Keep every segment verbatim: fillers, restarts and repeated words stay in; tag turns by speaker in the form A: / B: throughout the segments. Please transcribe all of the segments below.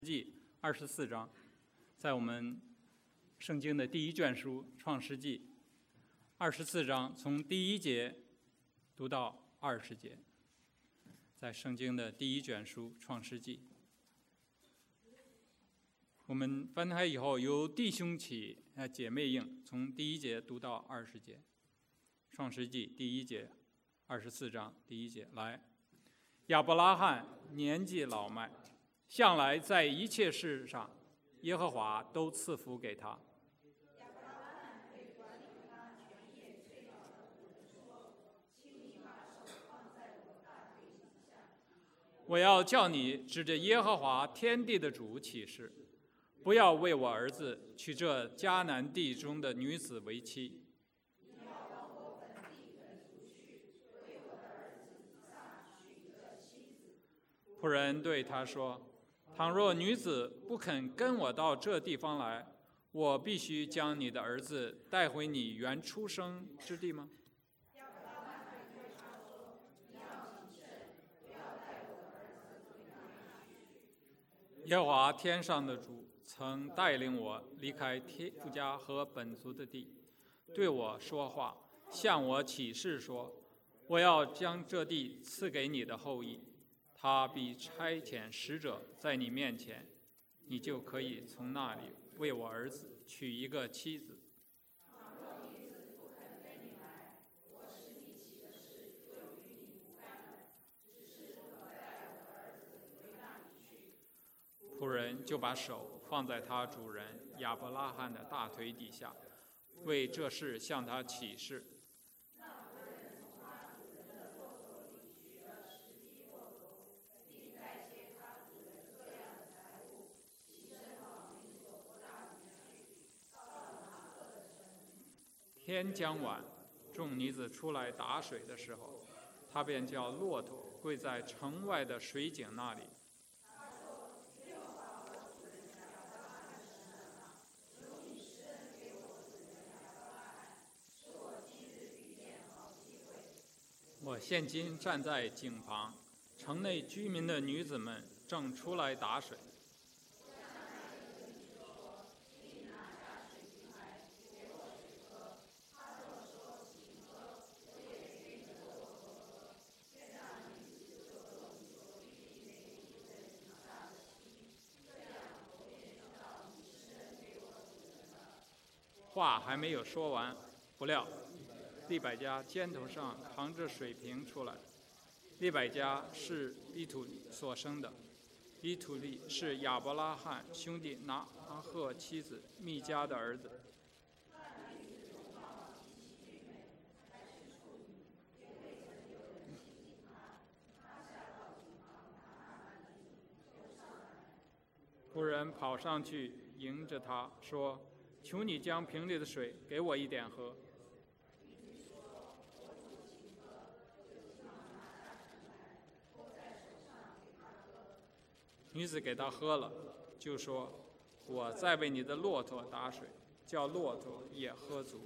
A: 记二十四章，在我们圣经的第一卷书《创世纪》二十四章，从第一节读到二十节，在圣经的第一卷书《创世纪》，我们翻开以后，由弟兄起，呃，姐妹应，从第一节读到二十节，《创世纪》第一节，二十四章第一节，来，亚伯拉罕年纪老迈。向来在一切事上，耶和华都赐福给他。我要叫你指着耶和华天地的主起誓，不要为我儿子娶这迦南地中的女子为妻。仆人对他说，倘若女子不肯跟我到这地方来，我必须将你的儿子带回你原出生之地吗？耶和华天上的主曾带领我离开天父家和本族的地，对我说话，向我起誓说，我要将这地赐给你的后裔。他必差遣使者在你面前，你就可以从那里为我儿子娶一个妻子。仆人就把手放在他主人亚伯拉罕的大腿底下，为这事向他起誓。天将晚，众女子出来打水的时候，他便叫骆驼跪在城外的水井那里。我现今站在井旁，城内居民的女子们正出来打水。话还没有说完，不料利百加肩头上扛着水瓶出来。利百加是比土利所生的，比土利是亚伯拉罕兄弟拿鹤妻子密迦的儿子。仆人跑上去迎着他说，求你将瓶里的水给我一点喝。女子给他喝了，就说，我再为你的骆驼打水，叫骆驼也喝足。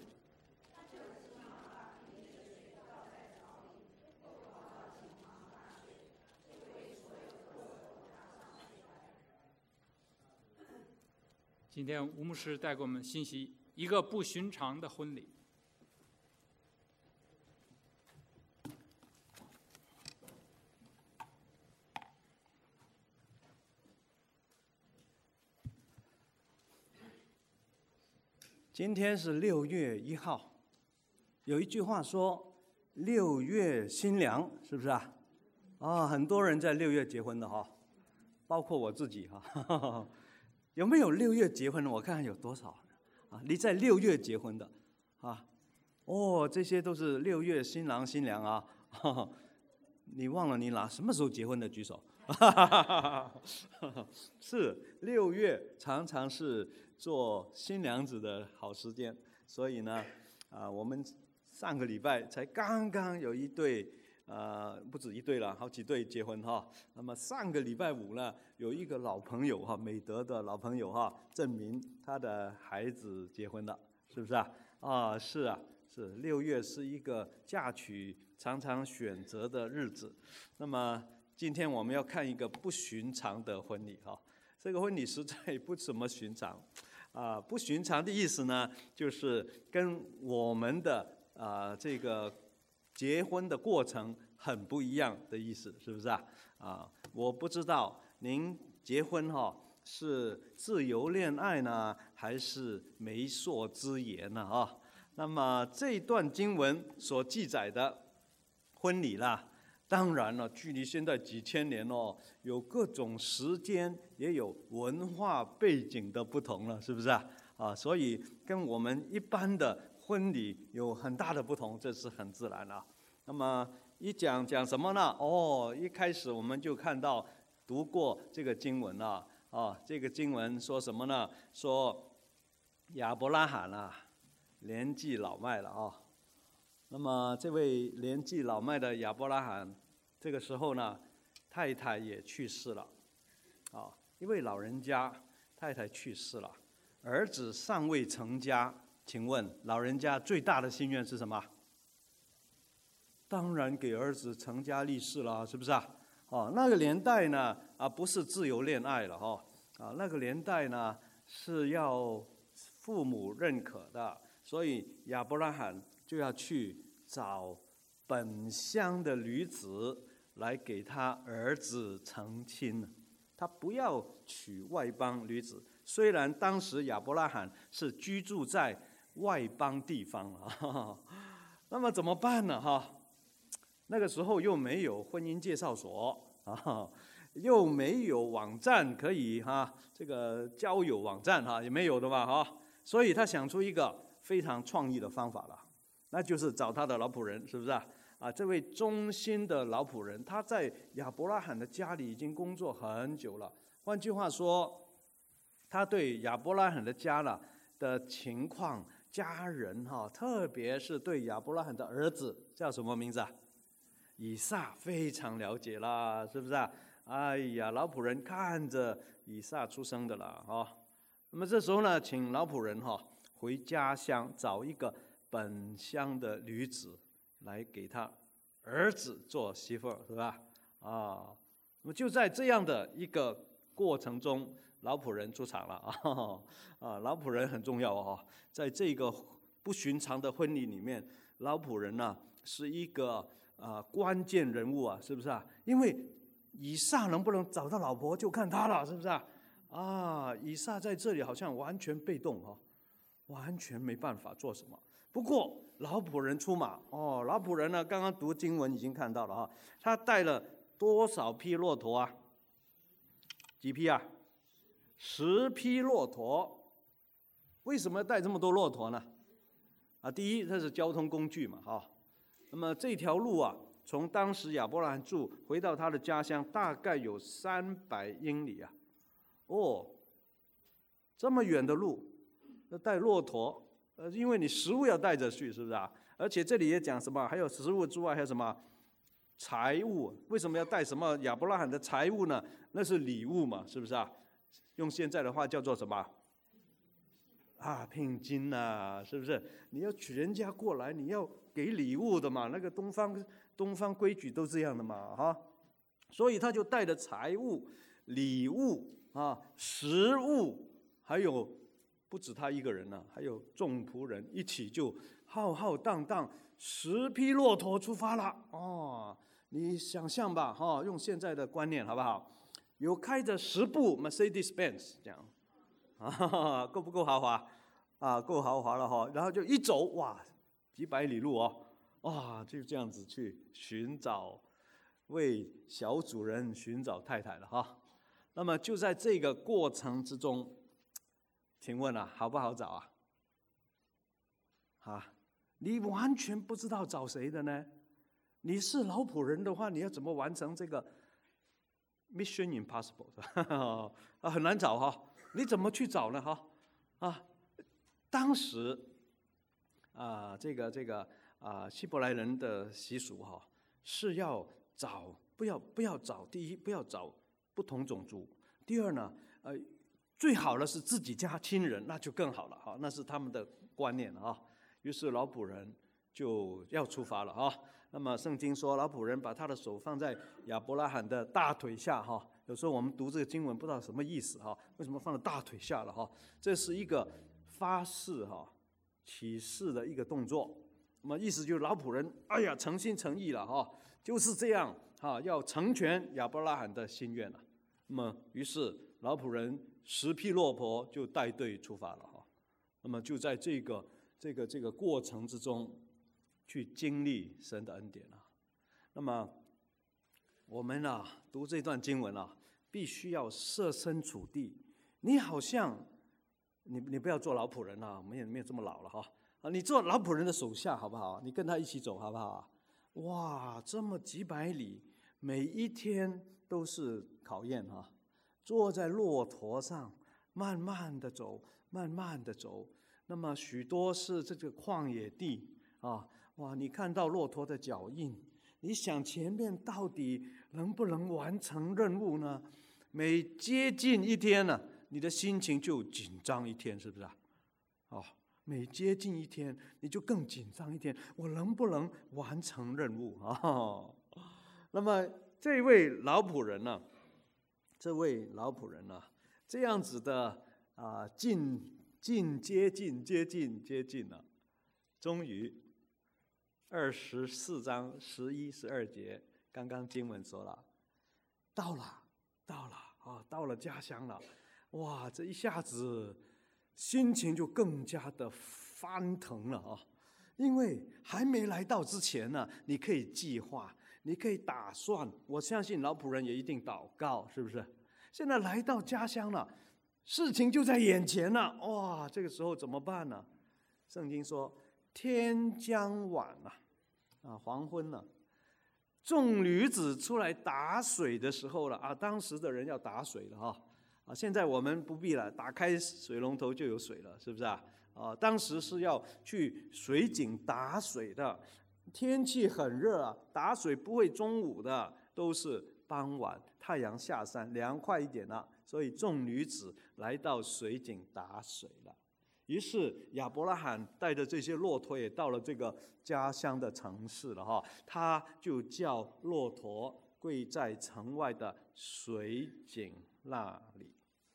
A: 今天吴牧师带给我们信息，一个不寻常的婚礼。
B: 今天是六月一号，有一句话说六月新娘，是不是啊？啊，很多人在六月结婚的哈，包括我自己哈。有没有六月结婚的？我看看有多少啊？你在六月结婚的啊？哦，这些都是六月新郎新娘啊！呵呵，你忘了你哪什么时候结婚的？举手。是六月，常常是做新娘子的好时间。所以呢，啊，我们上个礼拜才刚刚有一对。呃，不止一对了，好几对结婚哈。那么上个礼拜五呢，有一个老朋友哈，美德的老朋友哈，证明他的孩子结婚了，是不是啊？啊，是啊，是六月是一个嫁娶常常选择的日子。那么今天我们要看一个不寻常的婚礼哈， 这个婚礼实在不怎么寻常，啊，不寻常的意思呢，就是跟我们的啊这个结婚的过程很不一样的意思，是不是啊？啊，我不知道您结婚哈、哦、是自由恋爱呢，还是媒妁之言呢？啊，那么这段经文所记载的婚礼啦，当然了，距离现在几千年哦，有各种时间，也有文化背景的不同了，是不是啊？啊，所以跟我们一般的婚礼有很大的不同，这是很自然的。那么一讲讲什么呢？哦，一开始我们就看到读过这个经文了啊，这个经文说什么呢？说亚伯拉罕啊，年纪老迈了啊。那么这位年纪老迈的亚伯拉罕，这个时候呢，太太也去世了，啊，一位老人家，太太去世了，儿子尚未成家，请问老人家最大的心愿是什么？当然给儿子成家立室了，是不是啊？哦，那个年代呢，啊，不是自由恋爱了哈，啊，那个年代呢是要父母认可的，所以亚伯拉罕就要去找本乡的女子来给他儿子成亲，他不要娶外邦女子。虽然当时亚伯拉罕是居住在外邦地方啊，那么怎么办呢？哈，那个时候又没有婚姻介绍所啊，又没有网站可以哈，这个交友网站哈也没有的嘛哈，所以他想出一个非常创意的方法了，那就是找他的老仆人，是不是啊？啊，这位忠心的老仆人，他在亚伯拉罕的家里已经工作很久了。换句话说，他对亚伯拉罕的家了的情况、家人哈，特别是对亚伯拉罕的儿子叫什么名字啊？以撒非常了解啦，是不是啊？哎呀，老仆人看着以撒出生的了哈。那么这时候呢，请老仆人哈回家乡找一个本乡的女子来给他儿子做媳妇儿，是吧？啊，那么就在这样的一个过程中，老仆人出场了啊！啊，老仆人很重要啊，在这个不寻常的婚礼里面，老仆人呢、啊、是一个啊关键人物啊，是不是啊？因为以撒能不能找到老婆就看他了，是不是啊？啊，以撒在这里好像完全被动哈、啊，完全没办法做什么。不过老仆人出马哦，老仆人呢，刚刚读经文已经看到了哈，他带了多少匹骆驼啊？几匹啊？十匹骆驼。为什么要带这么多骆驼呢？啊，第一，这是交通工具嘛，哈。那么这条路啊，从当时亚伯拉罕住回到他的家乡，大概有三百英里啊。哦，这么远的路，要带骆驼。呃，因为你食物要带着去，是不是啊？而且这里也讲什么？还有食物之外，还有什么财物？为什么要带什么亚伯拉罕的财物呢？那是礼物嘛，是不是啊？用现在的话叫做什么？啊，聘金呐，是不是？你要娶人家过来，你要给礼物的嘛。那个东方东方规矩都这样的嘛，哈。所以他就带着财物、礼物啊、食物，还有。不止他一个人呢、啊，还有众仆人一起就浩浩荡荡十匹骆驼出发了哦，你想象吧哈、哦，用现在的观念好不好？有开着十部 Mercedes-Benz 这样，啊，够不够豪华？啊，够豪华了哈。然后就一走哇，几百里路哦，哇，就这样子去寻找为小主人寻找太太了哈。那么就在这个过程之中。请问啊，好不好找啊？啊，你完全不知道找谁的呢？你是老仆人的话，你要怎么完成这个 Mission Impossible 啊，很难找哈。你怎么去找呢？哈啊，当时啊，这个这个啊，希伯来人的习俗哈，是要找不要不要找第一不要找不同种族，第二呢，呃。最好的是自己家亲人，那就更好了哈，那是他们的观念啊。于是老仆人就要出发了啊。那么圣经说，老仆人把他的手放在亚伯拉罕的大腿下哈， 有时候我们读这个经文不知道什么意思哈，为什么放在大腿下了哈？这是一个发誓哈、起誓的一个动作。那么意思就是老仆人，哎呀，诚心诚意了哈，就是这样哈，要成全亚伯拉罕的心愿了。那么于是老仆人十匹骆驼就带队出发了哈。那么就在这个这个这个过程之中，去经历神的恩典啊。那么我们啊读这段经文啊，必须要设身处地。你好像你你不要做老仆人啊，没有没有这么老了哈。啊，你做老仆人的手下好不好？你跟他一起走好不好？哇，这么几百里，每一天都是考验哈。坐在骆驼上，慢慢的走，慢慢的走。那么许多是这个旷野地啊，哇，你看到骆驼的脚印，你想前面到底能不能完成任务呢？每接近一天呢、啊，你的心情就紧张一天，是不是啊？哦。每接近一天，你就更紧张一天。我能不能完成任务啊、哦？那么这位老仆人呢、啊？这位老仆人呢、啊？这样子的啊，近近接近接近接近了，终于二十四章十一十二节，刚刚经文说了，到了，到了啊，到了家乡了。哇，这一下子。心情就更加的翻腾了啊！因为还没来到之前呢，你可以计划，你可以打算。我相信老仆人也一定祷告，是不是？现在来到家乡了，事情就在眼前了。哇，这个时候怎么办呢？圣经说天将晚了，啊，黄昏了。众女子出来打水的时候了啊！当时的人要打水了哈。啊，现在我们不必了，打开水龙头就有水了，是不是啊？啊，当时是要去水井打水的，天气很热啊，打水不会中午的，都是傍晚，太阳下山，凉快一点了，所以众女子来到水井打水了。于是亚伯拉罕带着这些骆驼也到了这个家乡的城市了哈，他就叫骆驼跪在城外的水井那里。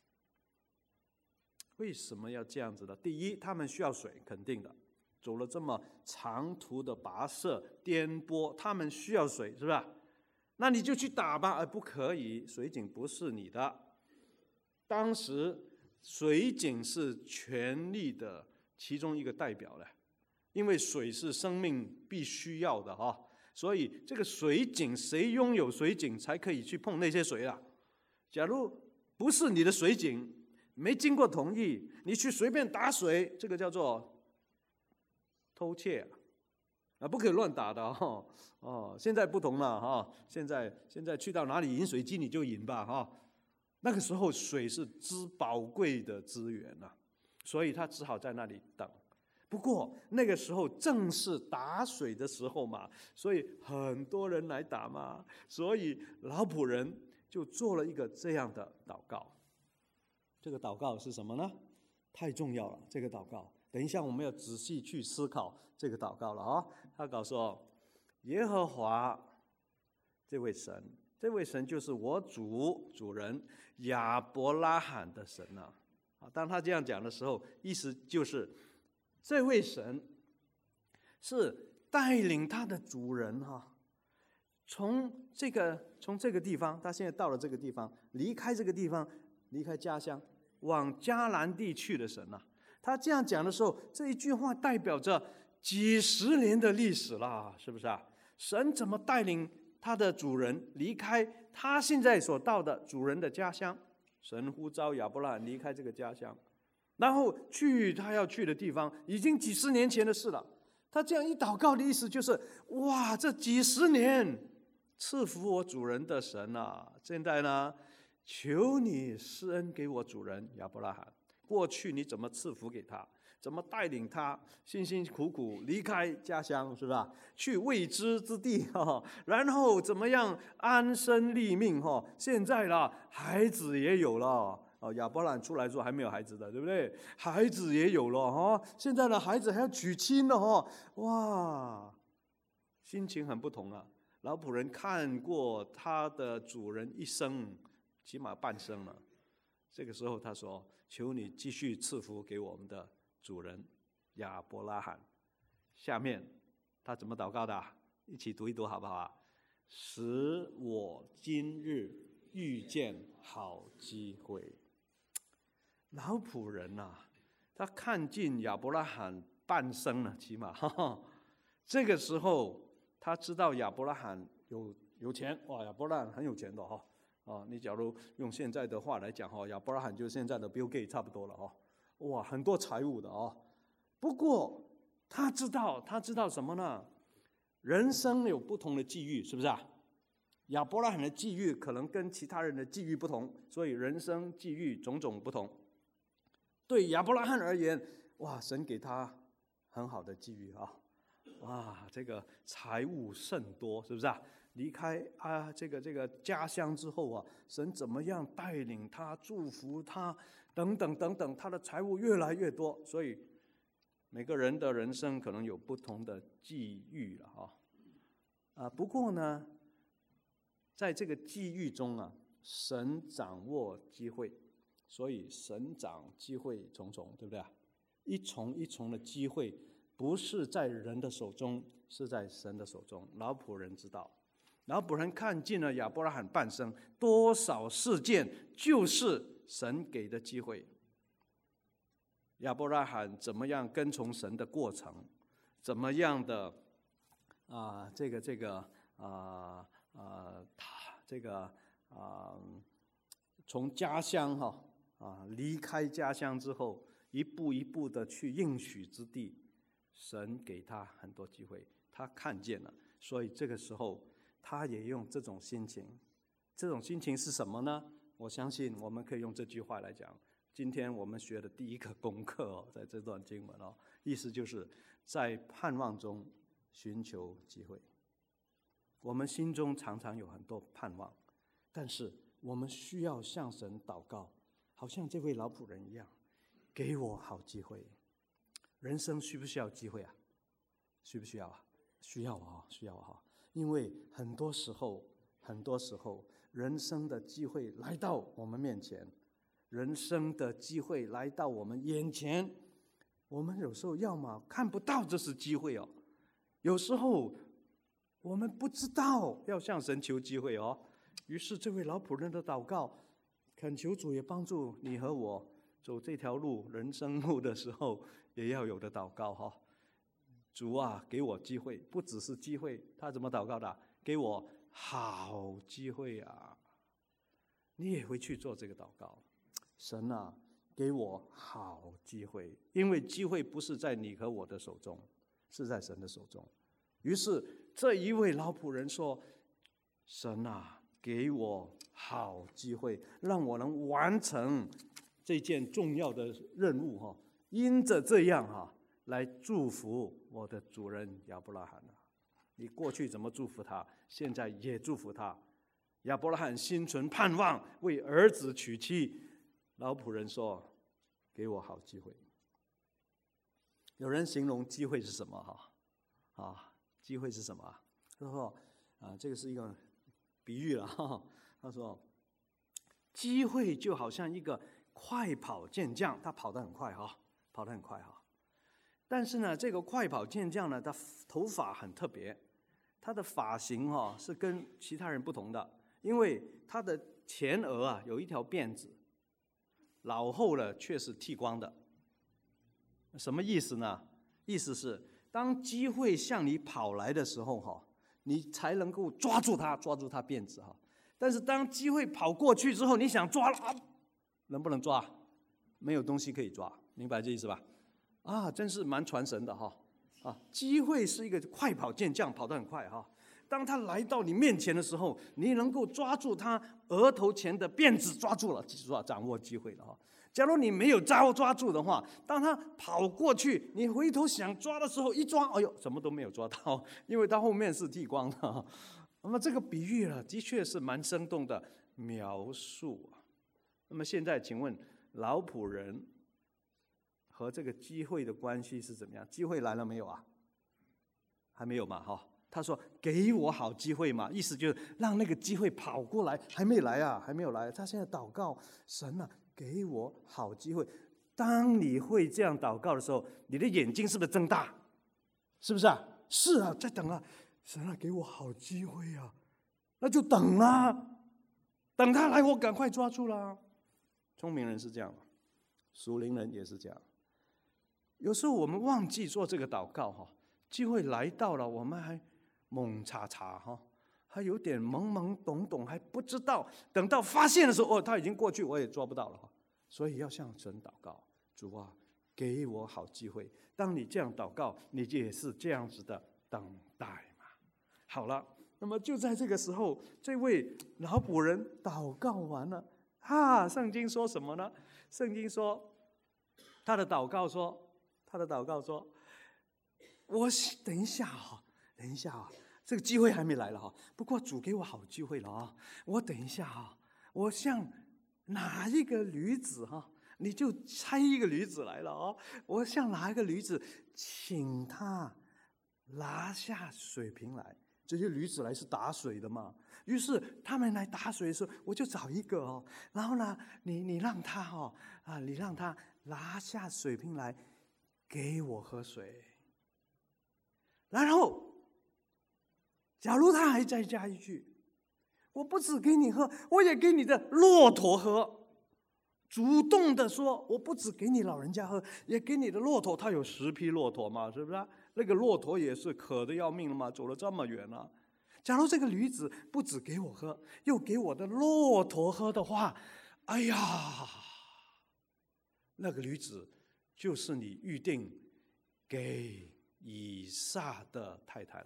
B: 为什么要这样子呢？第一，他们需要水，肯定的，走了这么长途的跋涉颠簸，他们需要水，是吧？那你就去打吧，而不可以，水井不是你的。当时水井是权力的其中一个代表了，因为水是生命必须要的哈，所以这个水井谁拥有水井才可以去碰那些水啊？假如不是你的水井，没经过同意，你去随便打水，这个叫做偷窃啊，不可以乱打的哦。哦，现在不同了哈，现在现在去到哪里饮水机你就饮吧哈。那个时候水是之宝贵的资源啊，所以他只好在那里等。不过那个时候正是打水的时候嘛，所以很多人来打嘛，所以老仆人就做了一个这样的祷告。这个祷告是什么呢？太重要了，这个祷告。等一下我们要仔细去思考这个祷告了啊。他告说，耶和华这位神，这位神就是我主主人亚伯拉罕的神啊。当他这样讲的时候，意思就是这位神是带领他的主人哈，从这个从这个地方，他现在到了这个地方，离开这个地方，离开家乡，往迦南地去的神啊。他这样讲的时候，这一句话代表着几十年的历史了，是不是啊？神怎么带领他的主人离开他现在所到的主人的家乡？神呼召亚伯拉罕离开这个家乡，然后去他要去的地方，已经几十年前的事了。他这样一祷告的意思就是：哇，这几十年赐福我主人的神啊，现在呢，求你施恩给我主人亚伯拉罕。过去你怎么赐福给他，怎么带领他辛辛苦苦离开家乡，是吧？去未知之地，然后怎么样安身立命？现在啦，孩子也有了。亚伯拉罕出来之后还没有孩子的，对不对？孩子也有了，现在呢，孩子还要娶亲了，哇，心情很不同啊。老仆人看过他的主人一生起码半生了。这个时候他说：“求你继续赐福给我们的主人亚伯拉罕。”下面他怎么祷告的？一起读一读好不好？使我今日遇见好机会。老仆人呐、啊，他看尽亚伯拉罕半生了，起码，哈哈，这个时候他知道亚伯拉罕有有钱，哇，亚伯拉罕很有钱的哈。啊，你假如用现在的话来讲哈，亚伯拉罕就是现在的 Bill Gates 差不多了哈。哇，很多财物的啊。不过他知道，他知道什么呢？人生有不同的际遇，是不是啊？亚伯拉罕的际遇可能跟其他人的际遇不同，所以人生际遇种种不同。对亚伯拉罕而言，哇，神给他很好的际遇啊！哇，这个财物甚多，是不是啊？离开啊，这个这个家乡之后啊，神怎么样带领他、祝福他，等等等等，他的财物越来越多。所以每个人的人生可能有不同的际遇了啊。啊，不过呢，在这个际遇中啊，神掌握机会，所以神掌机会重重，对不对啊？一重一重的机会，不是在人的手中，是在神的手中。老仆人知道。老仆人看尽了亚伯拉罕半生，多少事件就是神给的机会。亚伯拉罕怎么样跟从神的过程，怎么样的啊，这个这个啊啊，他这个啊，从家乡哈啊离开家乡之后，一步一步的去应许之地，神给他很多机会，他看见了，所以这个时候。他也用这种心情，这种心情是什么呢？我相信我们可以用这句话来讲。今天我们学的第一个功课哦，在这段经文哦，意思就是在盼望中寻求机会。我们心中常常有很多盼望，但是我们需要向神祷告，好像这位老仆人一样，给我好机会。人生需不需要机会啊？需不需要啊？需要啊，需要啊。因为很多时候，很多时候，人生的机会来到我们面前，人生的机会来到我们眼前，我们有时候要么看不到这是机会哦，有时候我们不知道要向神求机会哦。于是这位老仆人的祷告，恳求主也帮助你和我走这条路，人生路的时候，也要有的祷告哈、哦。主啊，给我机会，不只是机会，他怎么祷告的？给我好机会啊！你也会去做这个祷告。神啊，给我好机会，因为机会不是在你和我的手中，是在神的手中。于是这一位老仆人说：“神啊，给我好机会，让我能完成这件重要的任务哈！因着这样哈。”来祝福我的主人亚伯拉罕啊！你过去怎么祝福他，现在也祝福他。亚伯拉罕心存盼望，为儿子娶妻。老仆人说：“给我好机会。”有人形容机会是什么？哈啊，机会是什么？他说：“啊，这个是一个比喻了。哈”他说：“机会就好像一个快跑健将，他跑得很快哈，跑得很快哈。”但是呢，这个快跑健将呢，他头发很特别，他的发型哈、哦、是跟其他人不同的，因为他的前额啊有一条辫子，脑后呢却是剃光的。什么意思呢？意思是当机会向你跑来的时候哈，你才能够抓住它，抓住它辫子哈。但是当机会跑过去之后，你想抓了，啊、能不能抓？没有东西可以抓，明白这意思吧？啊，真是蛮传神的哈！啊，机会是一个快跑健将，跑得很快哈。当他来到你面前的时候，你能够抓住他额头前的辫子，抓住了，记住啊，掌握机会了哈。假如你没有抓抓住的话，当他跑过去，你回头想抓的时候，一抓，哎呦，什么都没有抓到，因为他后面是剃光的。那么这个比喻啊，的确是蛮生动的描述啊。那么现在，请问老仆人和这个机会的关系是怎么样？机会来了没有啊？还没有嘛，哈他说给我好机会嘛，意思就是让那个机会跑过来，还没来啊，还没有来。他现在祷告，神啊，给我好机会。当你会这样祷告的时候，你的眼睛是不是睁大？是不是啊？是啊，在等啊，神啊，给我好机会啊，那就等啊，等他来，我赶快抓住啦。聪明人是这样，属灵人也是这样。有时候我们忘记做这个祷告哈，机会来到了，我们还懵查查哈，还有点懵懵懂懂，还不知道。等到发现的时候，哦，他已经过去，我也抓不到了哈。所以要向神祷告，主啊，给我好机会。当你这样祷告，你也是这样子的等待嘛。好了，那么就在这个时候，这位老仆人祷告完了，啊，圣经说什么呢？圣经说他的祷告说。他的祷告说：“我等一下哈，等一下啊，这个机会还没来了哈。不过主给我好机会了啊，我等一下哈，我像哪一个女子哈，你就猜一个女子来了啊。我像哪一个女子，请她拿下水瓶来。这些女子来是打水的嘛。于是他们来打水的时候，我就找一个哦，然后呢，你你让她哈啊，你让她拿下水瓶来。”给我喝水，然后，假如他还再加一句：“我不只给你喝，我也给你的骆驼喝。”主动的说：“我不只给你老人家喝，也给你的骆驼。”他有十匹骆驼嘛，是不是？那个骆驼也是渴得要命了嘛，走了这么远了。假如这个女子不只给我喝，又给我的骆驼喝的话，哎呀，那个女子。就是你预定给以撒的太太了。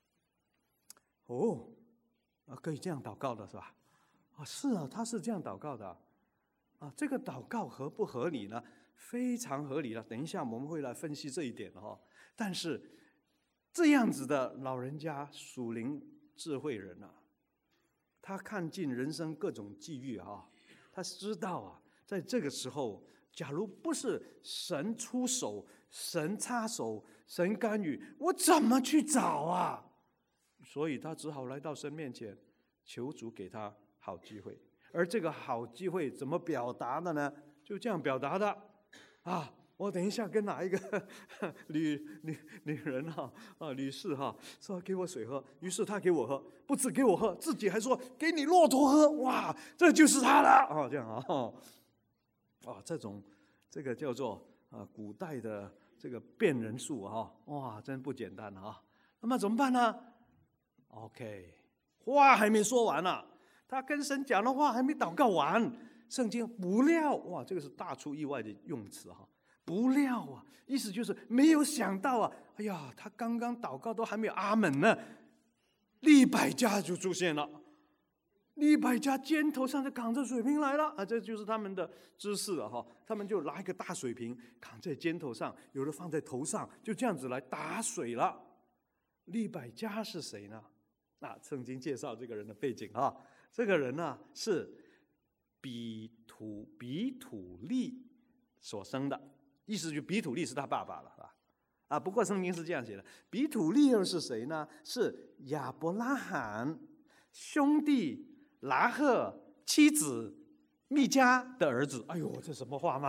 B: 哦，啊，可以这样祷告的是吧？啊，是啊，他是这样祷告的。啊，这个祷告合不合理呢？非常合理了。等一下我们会来分析这一点哈。但是这样子的老人家，属灵智慧人啊，他看尽人生各种际遇啊，他知道啊，在这个时候。假如不是神出手、神插手、神干预，我怎么去找啊？所以他只好来到神面前，求主给他好机会。而这个好机会怎么表达的呢？就这样表达的啊！我等一下跟哪一个女女女人哈啊女士哈说给我水喝，于是他给我喝，不止给我喝，自己还说给你骆驼喝，哇，这就是他了啊！这样啊。啊，这种这个叫做啊，古代的这个辨人术啊，哇，真不简单啊！那么怎么办呢 ？OK， 话还没说完呢、啊，他跟神讲的话还没祷告完，圣经不料哇，这个是大出意外的用词哈、啊，不料啊，意思就是没有想到啊，哎呀，他刚刚祷告都还没有阿门呢，利百加就出现了。利百加肩头上就扛着水瓶来了啊，这就是他们的姿势了哈。他们就拿一个大水瓶扛在肩头上，有的放在头上，就这样子来打水了。利百加是谁呢？那圣经介绍这个人的背景啊，这个人呢是比土比土利所生的，意思就比土利是他爸爸了，是吧？啊，不过圣经是这样写的，比土利又是谁呢？是亚伯拉罕兄弟。拉赫妻子密迦的儿子，哎呦，这什么话嘛？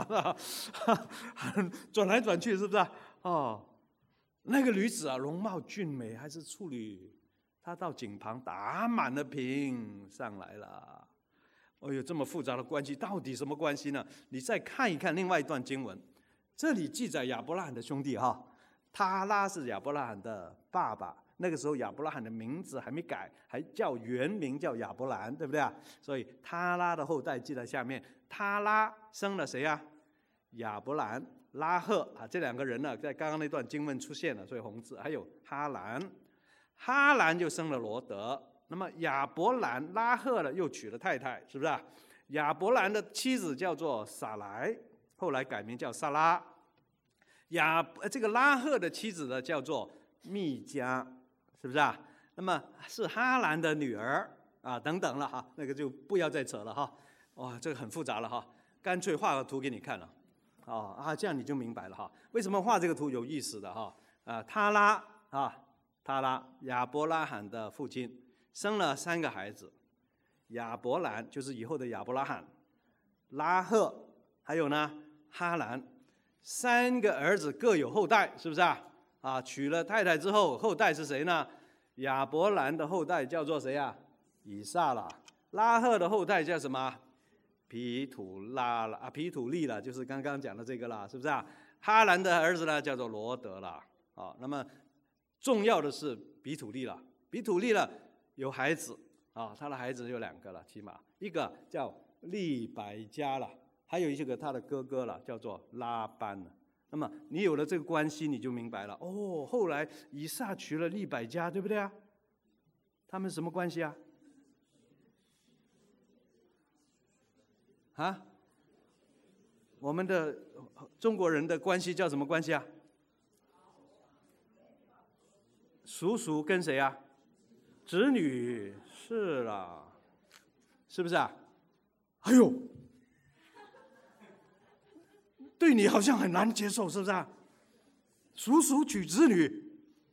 B: 转来转去，是不是啊？哦，那个女子啊，容貌俊美，还是处女，她到井旁打满了瓶上来了。哎呦，这么复杂的关系，到底什么关系呢？你再看一看另外一段经文，这里记载亚伯拉罕的兄弟哈，他拉是亚伯拉罕的爸爸。那个时候亚伯拉罕的名字还没改，还叫原名叫亚伯兰，对不对啊？所以他拉的后代记在下面。他拉生了谁啊？亚伯兰、拉赫啊，这两个人呢，在刚刚那段经文出现了，所以红字。还有哈兰，哈兰就生了罗德。那么亚伯兰、拉赫呢，又娶了太太，是不是啊？亚伯兰的妻子叫做撒莱，后来改名叫撒拉。亚这个拉赫的妻子呢，叫做密迦。是不是啊？那么是哈兰的女儿啊，等等了哈，那个就不要再扯了哈。哇，这个很复杂了哈，干脆画个图给你看了，啊啊，这样你就明白了哈。为什么画这个图有意思的哈？啊，他拉啊， 他拉亚伯拉罕的父亲，生了三个孩子。亚伯兰就是以后的亚伯拉罕，拉赫，还有呢哈兰，三个儿子各有后代，是不是啊？啊，娶了太太之后，后代是谁呢？亚伯兰的后代叫做谁啊？以撒啦。拉赫的后代叫什么？皮土拉了啊，皮土利了，就是刚刚讲的这个啦，是不是啊？哈兰的儿子呢，叫做罗德啦。啊，那么重要的是比土利了，比土利了有孩子啊，他的孩子有两个了，起码一个叫利百加了，还有一个他的哥哥了，叫做拉班了。那么你有了这个关系，你就明白了哦。后来以撒娶了利百加，对不对啊？他们什么关系啊？啊？我们的中国人的关系叫什么关系啊？叔叔跟谁啊？侄女，是啦，是不是啊？哎呦，对你好像很难接受，是不是啊？叔叔娶侄女，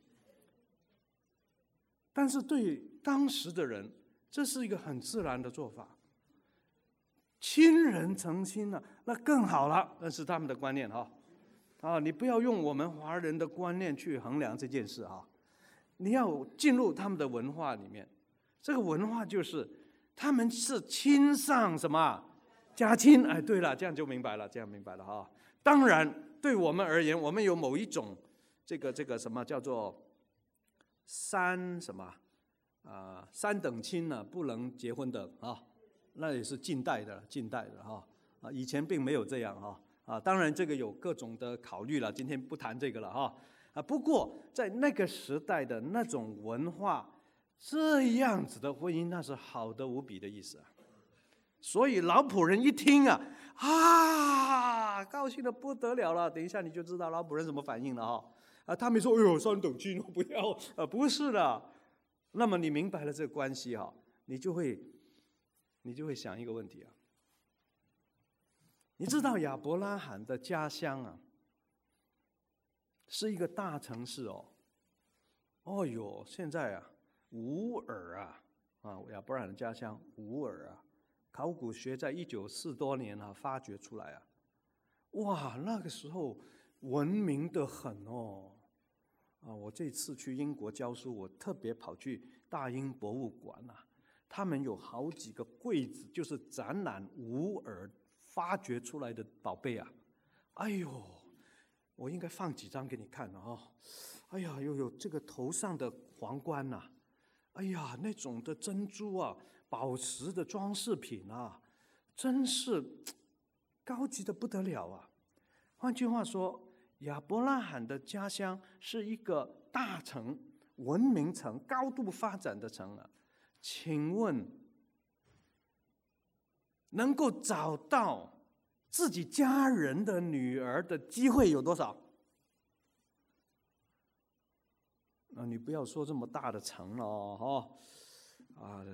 B: 但是对当时的人，这是一个很自然的做法。亲人成亲了，那更好了，那是他们的观念哈。啊，你不要用我们华人的观念去衡量这件事哈。你要进入他们的文化里面，这个文化就是他们是亲上什么家亲。哎，对了，这样就明白了，这样明白了哈。当然，对我们而言，我们有某一种这个这个什么叫做三什么啊、呃、三等亲呢，不能结婚的啊。那也是近代的，近代的哈啊，以前并没有这样哈啊。当然，这个有各种的考虑了，今天不谈这个了哈啊。不过在那个时代的那种文化，这样子的婚姻那是好得无比的意思啊。所以老仆人一听啊啊，高兴得不得了了。等一下你就知道老仆人怎么反应了哈啊。他们说：“哎呦，三等亲，不要啊，不是的。”那么你明白了这个关系哈，你就会。你就会想一个问题啊，你知道亚伯拉罕的家乡啊，是一个大城市哦。哦哟，现在啊，乌尔啊，啊，亚伯拉罕的家乡乌尔啊，考古学在一九四多年啊发掘出来啊，哇，那个时候文明得很哦。啊，我这次去英国教书，我特别跑去大英博物馆啊。他们有好几个柜子，就是展览乌尔发掘出来的宝贝啊！哎呦，我应该放几张给你看啊、哦！哎呀，又有这个头上的皇冠呐、啊，哎呀，那种的珍珠啊、宝石的装饰品啊，真是高级的不得了啊！换句话说，亚伯拉罕的家乡是一个大城、文明城、高度发展的城啊。请问，能够找到自己家人的女儿的机会有多少？啊，你不要说这么大的城了哦，啊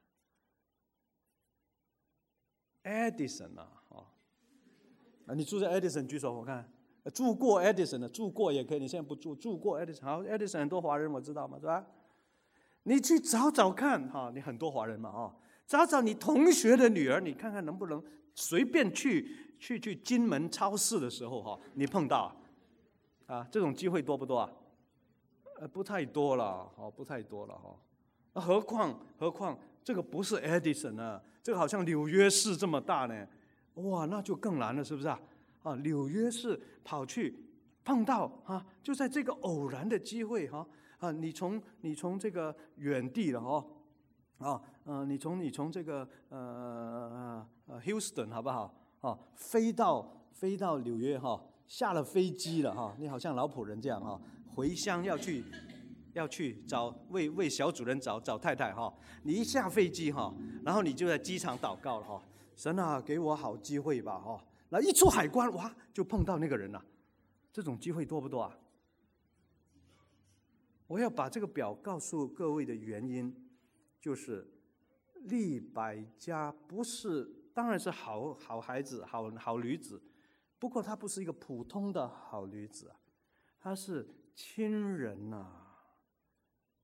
B: ，Edison 啊，哦，啊，你住在 Edison 举手我看，住过 Edison 的，住过也可以，你现在不住，住过 Edison， 好 ，Edison 很多华人我知道嘛，是吧？你去找找看哈，你很多华人嘛哈，找找你同学的女儿，你看看能不能随便去去去金门超市的时候哈，你碰到啊，这种机会多不多啊？呃，不太多了，哦，不太多了哈。何况何况这个不是 Edison 啊，这个好像纽约市这么大呢，哇，那就更难了，是不是啊？啊，纽约市跑去碰到啊，就在这个偶然的机会哈。啊，你从你从这个远地了哦，啊，呃，你从你从这个呃呃 Houston 好不好？啊，飞到飞到纽约哈，下了飞机了哈，你好像老仆人这样哈，回乡要去要去找为为小主人找找太太哈，你一下飞机哈，然后你就在机场祷告了哈，神啊，给我好机会吧哈，然后一出海关哇，就碰到那个人了，这种机会多不多啊？我要把这个表告诉各位的原因，就是利百加不是，当然是好好孩子、好好女子，不过她不是一个普通的好女子啊，她是亲人呐、啊，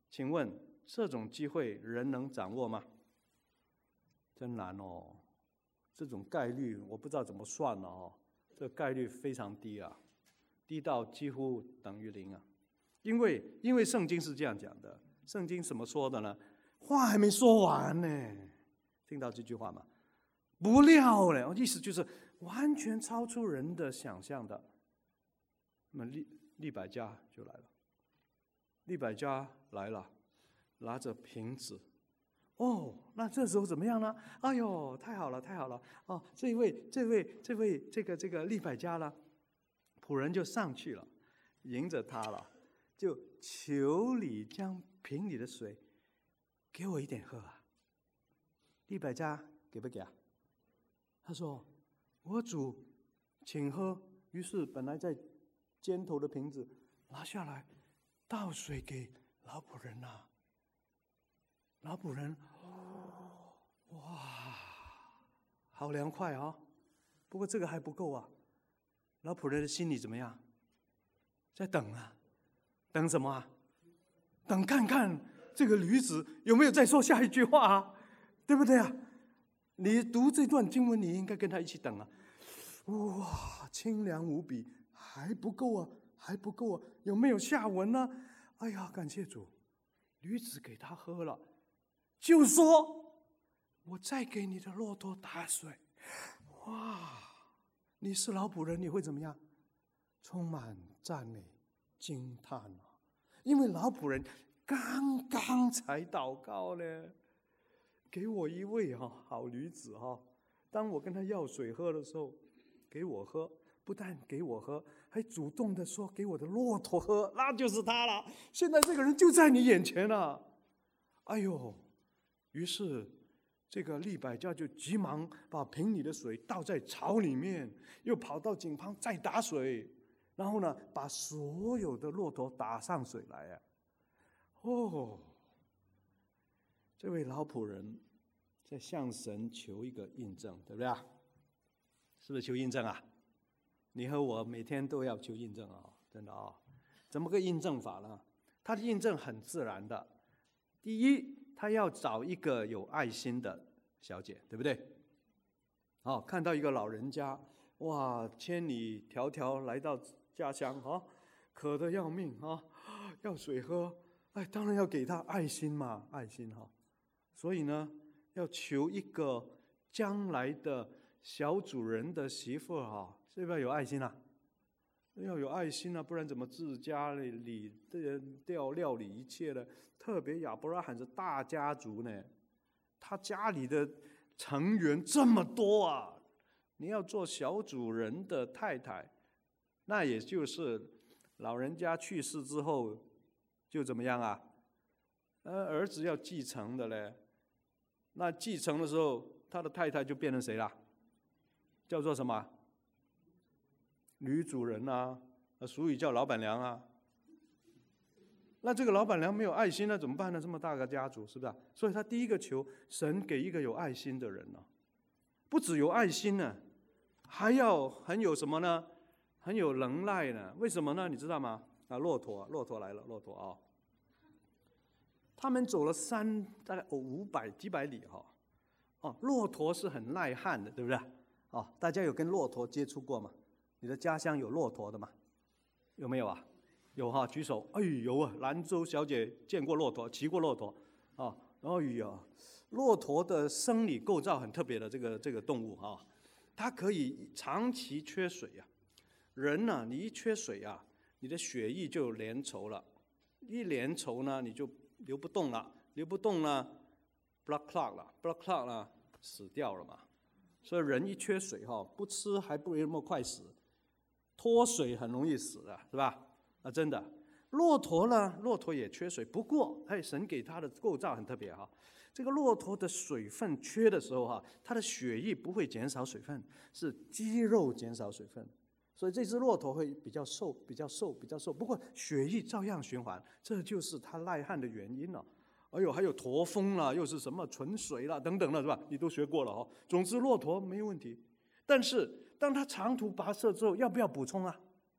B: 请问这种机会人能掌握吗？真难哦，这种概率我不知道怎么算了哦，这个概率非常低啊，低到几乎等于零啊。因为因为圣经是这样讲的，圣经怎么说的呢？话还没说完呢，听到这句话吗？不料呢，意思就是完全超出人的想象的。那么利利百加就来了，利百加来了，拿着瓶子。哦，那这时候怎么样呢？哎呦，太好了，太好了！哦，这位，这位，这位，这个这个利百加呢，仆人就上去了，迎着他了，就求你将瓶里的水给我一点喝啊。利百加给不给啊？他说：“我主，请喝。”于是本来在肩头的瓶子拿下来，倒水给老仆人啊。老仆人，哇，好凉快啊！不过这个还不够啊。老仆人的心里怎么样？在等啊，等什么啊？等看看这个女子有没有再说下一句话啊，对不对啊？你读这段经文，你应该跟他一起等啊。哇，清凉无比，还不够啊，还不够啊，有没有下文呢？哎呀，感谢主，女子给他喝了，就说：“我再给你的骆驼打水。”哇，你是老仆人，你会怎么样？充满赞美、惊叹啊！因为老仆人刚刚才祷告呢。给我一位哈好女子哈，当我跟她要水喝的时候，给我喝，不但给我喝，还主动的说给我的骆驼喝，那就是她了。现在这个人就在你眼前了，哎呦！于是这个利百加就急忙把瓶里的水倒在槽里面，又跑到井旁再打水，然后呢，把所有的骆驼打上水来啊！哦。这位老仆人在向神求一个印证，对不对啊？是不是求印证啊？你和我每天都要求印证啊、哦，真的啊、哦！怎么个印证法呢？他的印证很自然的。第一，他要找一个有爱心的小姐，对不对？哦，看到一个老人家，哇，千里迢迢来到家乡啊、哦，渴得要命啊、哦，要水喝，哎，当然要给他爱心嘛，爱心哈、哦。所以呢，要求一个将来的小主人的媳妇哈，是不是要有爱心啊？要有爱心啊，不然怎么自家里的料料理一切呢？特别亚伯拉罕是大家族呢，他家里的成员这么多啊，你要做小主人的太太，那也就是老人家去世之后就怎么样啊？呃，儿子要继承的嘞。那继承的时候，他的太太就变成谁了？叫做什么？女主人啊，俗语叫老板娘啊。那这个老板娘没有爱心，那怎么办呢？这么大个家族，是不是、啊？所以他第一个求神给一个有爱心的人呢、啊，不只有爱心呢，还要很有什么呢？很有能耐呢。为什么呢？你知道吗？啊，骆驼，骆驼来了，骆驼啊。他们走了三大概五百几百里哈，哦，骆驼是很耐旱的，对不对？哦，大家有跟骆驼接触过吗？你的家乡有骆驼的吗？有没有啊？有哈，举手。哎，有啊，兰州小姐见过骆驼，骑过骆驼，啊，哎呀，骆驼的生理构造很特别的这个这个动物哈，它可以长期缺水呀、啊。人呢、啊，你一缺水啊，你的血液就粘稠了，一粘稠呢，你就流不动了，流不动了 ，blood clot 了 ，blood clot 了，死掉了嘛。所以人一缺水哈，不吃还不如那么快死，脱水很容易死的，是吧？啊，真的。骆驼呢，骆驼也缺水，不过哎，神给它的构造很特别哈。这个骆驼的水分缺的时候哈，它的血液不会减少水分，是肌肉减少水分。所以这只骆驼会比较瘦，比较瘦，比较瘦。不过血液照样循环，这就是它耐旱的原因了。哎呦，还有驼峰啦，又是什么纯水啦，等等了，是吧？你都学过了哈。总之，骆驼没有问题。但是，当它长途跋涉之后，要不要补充啊？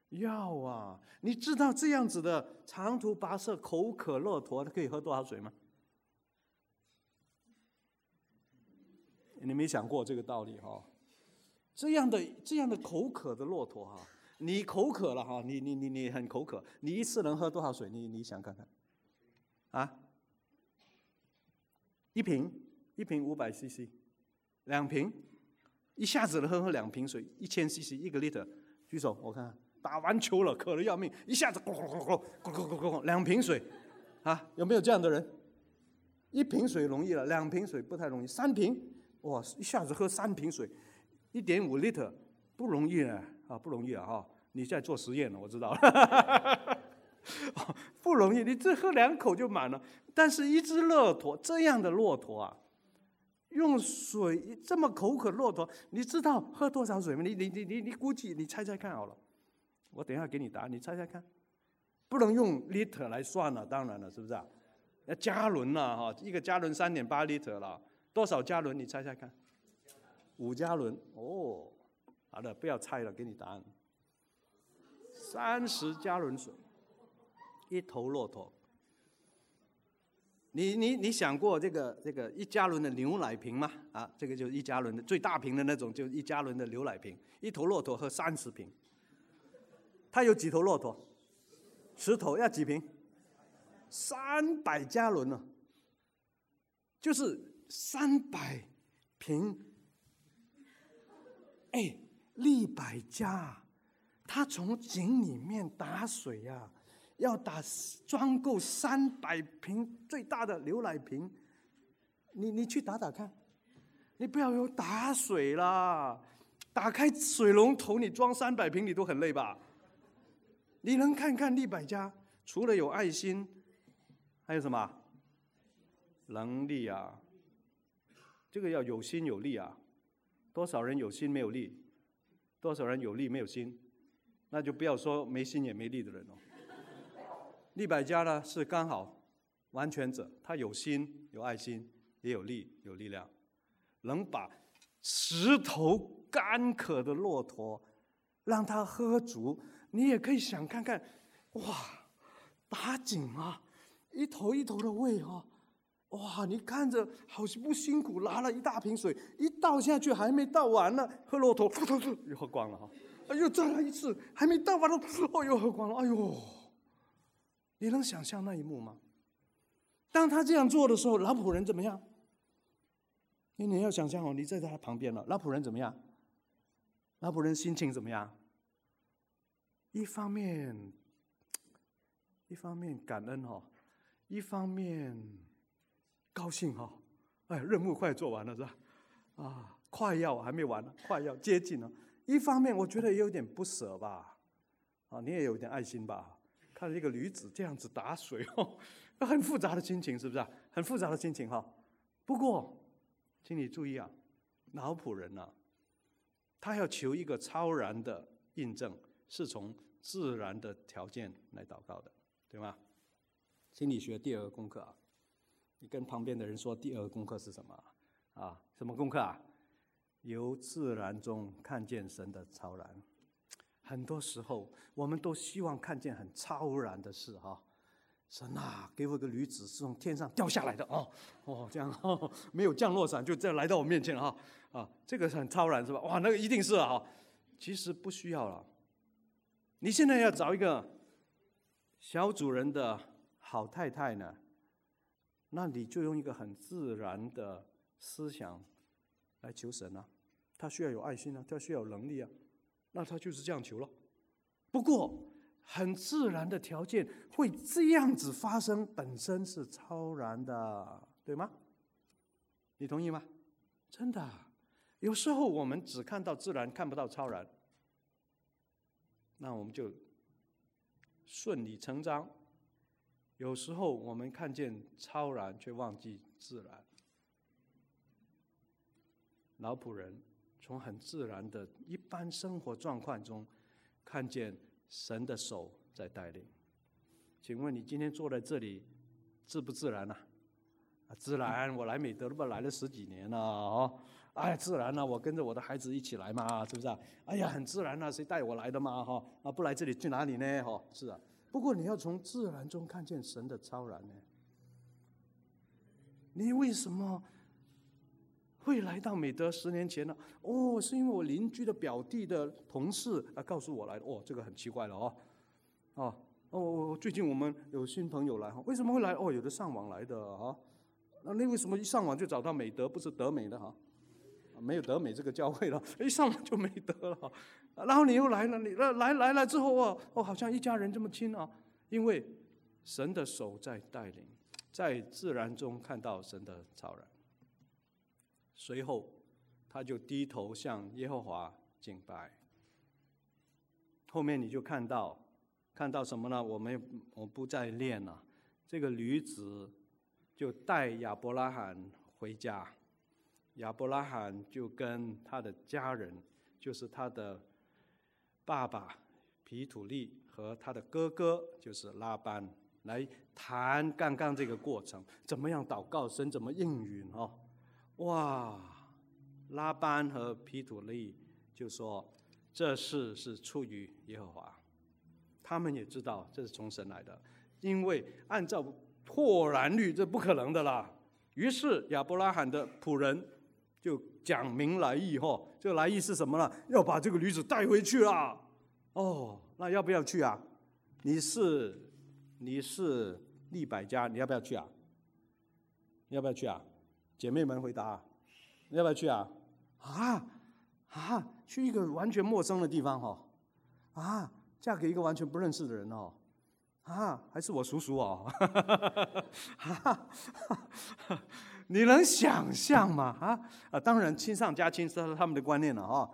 B: 要啊！你知道这样子的长途跋涉口渴骆驼，它可以喝多少水吗？你没想过这个道理哈、哦？这样的这样的口渴的骆驼哈，你口渴了哈，你你你你很口渴，你一次能喝多少水？你你想看看，啊？一瓶一瓶五百 C C， 两瓶，一下子能喝喝两瓶水，一千 C C 一个 liter， 举手我看看。打完球了，渴得要命，一下子咕咕咕咕咕咕咕咕两瓶水，啊，有没有这样的人？一瓶水容易了，两瓶水不太容易，三瓶，哇，一下子喝三瓶水，一点五 liter 不容易呢，啊，不容易啊哈！你在做实验了，我知道了，不容易，你这喝两口就满了。但是，一只骆驼这样的骆驼啊，用水这么口渴骆驼，你知道喝多少水吗？你你你你你估计，你猜猜看好了。我等一下给你答案，你猜猜看，不能用 liter 来算了，当然了，是不是啊？要加仑了哈，一个加仑三点八 liter 了，多少加仑？你猜猜看，五加仑哦。好的，不要猜了，给你答案，三十加仑水，一头骆驼。你你你想过这个这个一加仑的牛奶瓶吗？啊，这个就是一加仑的最大瓶的那种，就是一加仑的牛奶瓶，一头骆驼喝三十瓶。它有几头骆驼？十头，要几瓶？三百加仑呢，就是三百瓶。哎，利百加，他从井里面打水呀、啊，要打装够三百瓶最大的牛奶瓶。你你去打打看，你不要有打水啦，打开水龙头，你装三百瓶，你都很累吧？你能看看利百加，除了有爱心，还有什么？能力啊！这个要有心有力啊！多少人有心没有力？多少人有力没有心？那就不要说没心也没力的人哦。利百加呢是刚好完全者，他有心有爱心，也有力有力量，能把十头干渴的骆驼让他喝足。你也可以想看看，哇，打井啊，一头一头的喂啊，哇，你看着好不辛苦，拿了一大瓶水，一倒下去还没倒完呢，喝骆驼又喝光了哈，哎呦，再来一次，还没倒完了，哦，又喝光了，哎呦，你能想象那一幕吗？当他这样做的时候，老仆人怎么样？你你要想象哦，你在他旁边了，老仆人怎么样？老仆人心情怎么样？一方面，一方面感恩哈，一方面高兴哈，哎，任务快做完了是吧？啊，快要还没完呢，快要接近了。一方面我觉得也有点不舍吧，啊，你也有点爱心吧？看这个女子这样子打水哦，很复杂的心情，是不是啊？很复杂的心情哈。不过，请你注意啊，老仆人啊，他要求一个超然的印证。是从自然的条件来祷告的，对吗？心理学第二个功课啊，你跟旁边的人说第二个功课是什么啊？什么功课啊？由自然中看见神的超然。很多时候我们都希望看见很超然的事哈。神啊，给我个驴子是从天上掉下来的哦哦，这样哦，没有降落伞就这样来到我面前了哈啊，这个很超然是吧？哇，那个一定是啊哈，其实不需要了。你现在要找一个小主人的好太太呢，那你就用一个很自然的思想来求神啊。他需要有爱心啊，他需要有能力啊，那他就是这样求了。不过，很自然的条件会这样子发生，本身是超然的，对吗？你同意吗？真的，有时候我们只看到自然，看不到超然。那我们就顺理成章。有时候我们看见超然，却忘记自然。老仆人从很自然的一般生活状况中，看见神的手在带领。请问你今天坐在这里，自不自然啊？啊，自然！我来美德都来了十几年了哦， 哎，自然啊，我跟着我的孩子一起来嘛，是不是啊？哎呀，很自然啊，谁带我来的嘛，哈啊，不来这里去哪里呢？哈，是啊。不过你要从自然中看见神的超然呢。你为什么会来到美德十年前呢？哦，是因为我邻居的表弟的同事啊告诉我来的。哦，这个很奇怪了哦，哦哦，最近我们有新朋友来哈，为什么会来？哦，有的上网来的啊。那那为什么一上网就找到美德，不是德美的哈？没有德美这个教会了，一上网就没德了。然后你又来了，你来来来了之后哦，哦，好像一家人这么亲啊，因为神的手在带领，在自然中看到神的超然。随后，他就低头向耶和华敬拜。后面你就看到，看到什么呢？我们我不再念了。这个女子就带亚伯拉罕回家。亚伯拉罕就跟他的家人，就是他的爸爸毗土利和他的哥哥，就是拉班，来谈刚刚这个过程，怎么样祷告，神怎么应允哦。哇，拉班和毗土利就说这事是出于耶和华，他们也知道这是从神来的，因为按照破然律这不可能的啦。于是亚伯拉罕的仆人就讲明来意吼，这个来意是什么呢？要把这个女子带回去啦。哦，那要不要去啊？你是你是利百加，你要不要去啊？你要不要去啊？姐妹们回答，你要不要去啊？啊啊，去一个完全陌生的地方哈，啊，嫁给一个完全不认识的人哦，啊，还是我叔叔哦，你能想象吗？啊啊，当然亲上加亲是他们的观念了哈。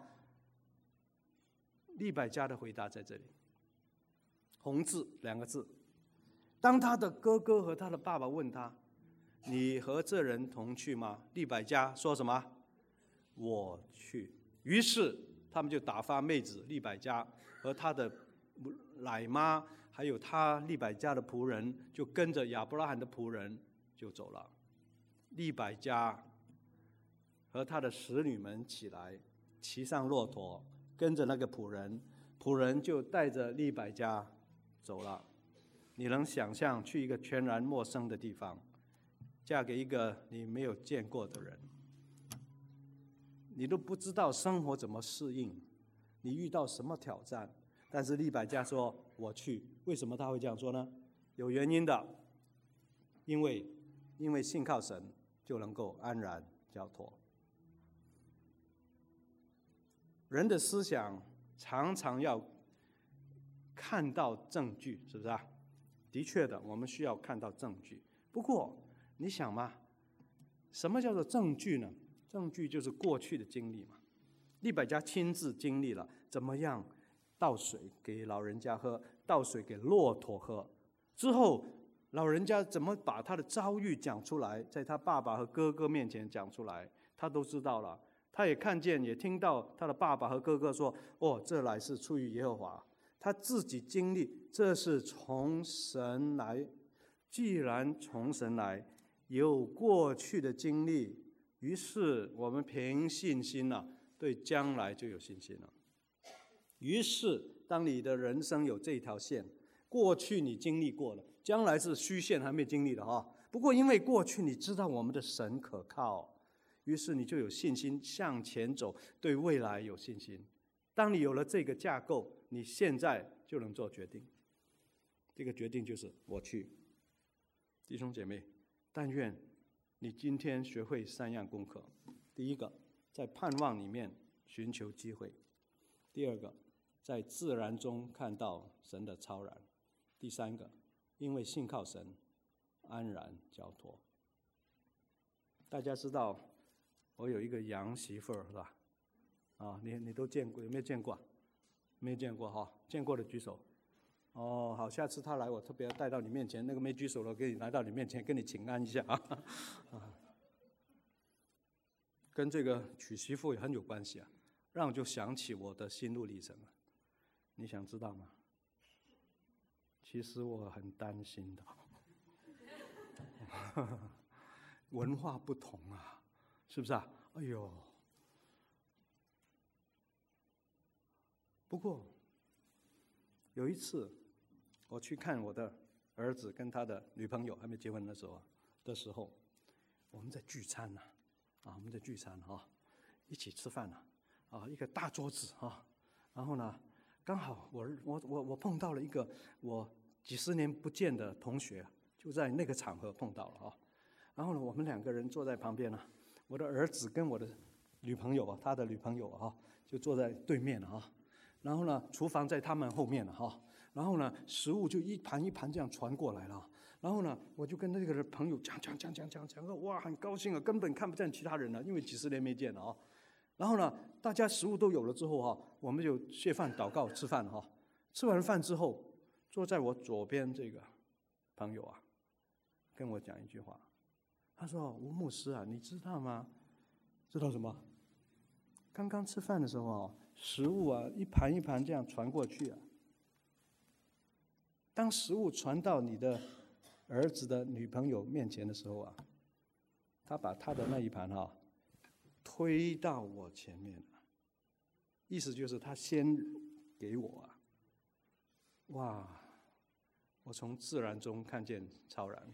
B: 利百加的回答在这里，红字两个字。当他的哥哥和他的爸爸问他：“你和这人同去吗？”利百加说什么？我去。于是他们就打发妹子利百加和他的奶妈，还有他利百加的仆人，就跟着亚伯拉罕的仆人就走了。利百加和他的使女们起来，骑上骆驼，跟着那个仆人，仆人就带着利百加走了。你能想象去一个全然陌生的地方，嫁给一个你没有见过的人，你都不知道生活怎么适应，你遇到什么挑战？但是利百加说：“我去。”为什么他会这样说呢？有原因的，因为因为信靠神就能够安然交托。人的思想常常要看到证据，是不是啊？的确的，我们需要看到证据。不过，你想嘛，什么叫做证据呢？证据就是过去的经历嘛。利百加亲自经历了怎么样倒水给老人家喝，倒水给骆驼喝，之后老人家怎么把他的遭遇讲出来，在他爸爸和哥哥面前讲出来，他都知道了。他也看见也听到他的爸爸和哥哥说：“哦，这乃是出于耶和华。”他自己经历，这是从神来。既然从神来，有过去的经历，于是我们凭信心了、啊，对将来就有信心了。于是，当你的人生有这条线，过去你经历过了，将来是虚线还没经历的哈。不过因为过去你知道我们的神可靠，于是你就有信心向前走，对未来有信心。当你有了这个架构，你现在就能做决定。这个决定就是我去。弟兄姐妹，但愿你今天学会三样功课：第一个，在盼望里面寻求机会；第二个，在自然中看到神的超然；第三个，因为信靠神，安然交托。大家知道我有一个洋媳妇儿是吧？啊，你你都见过，有没有见过？没见过哈，见过的举手。哦，好，下次他来，我特别带到你面前。那个没举手的，给你来到你面前，跟你请安一下啊。啊，跟这个娶媳妇也很有关系啊，让我就想起我的心路历程了。你想知道吗？其实我很担心的，文化不同啊，是不是啊？哎呦， 不过有一次，我去看我的儿子跟他的女朋友还没结婚的时候的时候，我们在聚餐呐、啊，啊，我们在聚餐哈、啊，一起吃饭呐、啊，啊，一个大桌子啊，然后呢，刚好我我我我碰到了一个我几十年不见的同学，就在那个场合碰到了啊，然后呢，我们两个人坐在旁边呢、啊，我的儿子跟我的女朋友啊，他的女朋友啊，就坐在对面了啊，然后呢，厨房在他们后面了哈。然后呢，食物就一盘一盘这样传过来了。然后呢，我就跟那个人朋友讲讲讲讲讲讲，哇，很高兴啊，根本看不见其他人了，因为几十年没见了啊。然后呢，大家食物都有了之后哈，我们就谢饭祷告吃饭哈。吃完饭之后，坐在我左边这个朋友啊，跟我讲一句话，他说：“吴牧师啊，你知道吗？知道什么？刚刚吃饭的时候啊，食物啊一盘一盘这样传过去啊。”当食物传到你的儿子的女朋友面前的时候啊，他把他的那一盘哈、啊、推到我前面，意思就是他先给我啊。哇！我从自然中看见超然，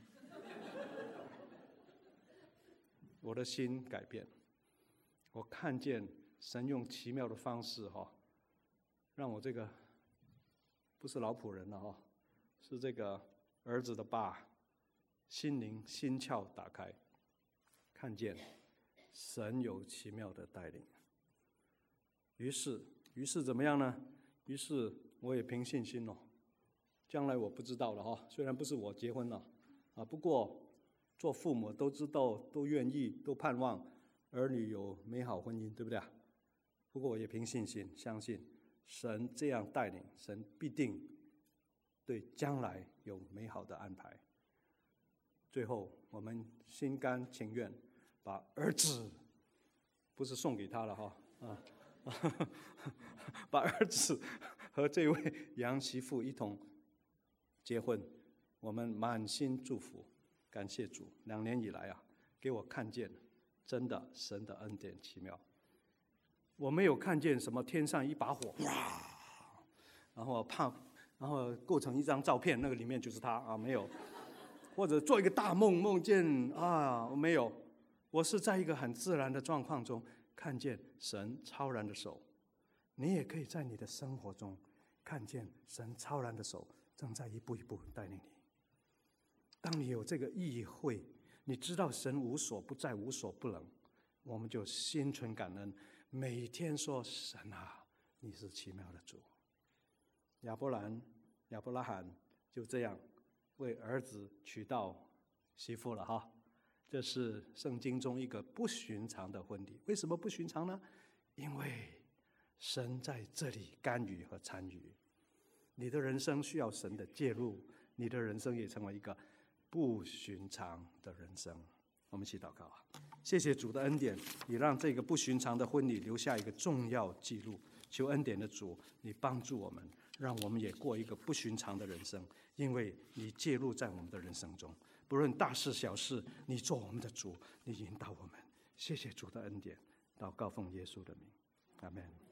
B: 我的心改变，我看见神用奇妙的方式哈、啊，让我这个不是老仆人了哈、啊。是这个儿子的爸，心灵心窍打开，看见神有奇妙的带领。于是，于是怎么样呢？于是我也凭信心哦。将来我不知道了哈，虽然不是我结婚了啊，不过做父母都知道，都愿意，都盼望儿女有美好婚姻，对不对啊？不过我也凭信心相信神这样带领，神必定对将来有美好的安排。最后，我们心甘情愿把儿子，不是送给他了哈啊，把儿子和这位杨媳妇一同结婚，我们满心祝福，感谢主。两年以来啊，给我看见真的神的恩典奇妙。我没有看见什么天上一把火，哇，然后怕。然后构成一张照片，那个里面就是他啊，没有，或者做一个大梦，梦见啊，我没有，我是在一个很自然的状况中看见神超然的手。你也可以在你的生活中看见神超然的手正在一步一步带领你。当你有这个意会，你知道神无所不在，无所不能，我们就心存感恩，每天说神啊，你是奇妙的主。亚伯兰、亚伯拉罕就这样为儿子娶到媳妇了哈。这是圣经中一个不寻常的婚礼。为什么不寻常呢？因为神在这里干预和参与。你的人生需要神的介入，你的人生也成为一个不寻常的人生。我们一起祷告啊！谢谢主的恩典，你让这个不寻常的婚礼留下一个重要记录。求恩典的主，你帮助我们，让我们也过一个不寻常的人生，因为你介入在我们的人生中，不论大事小事，你做我们的主，你引导我们。谢谢主的恩典，祷告奉耶稣的名，阿们。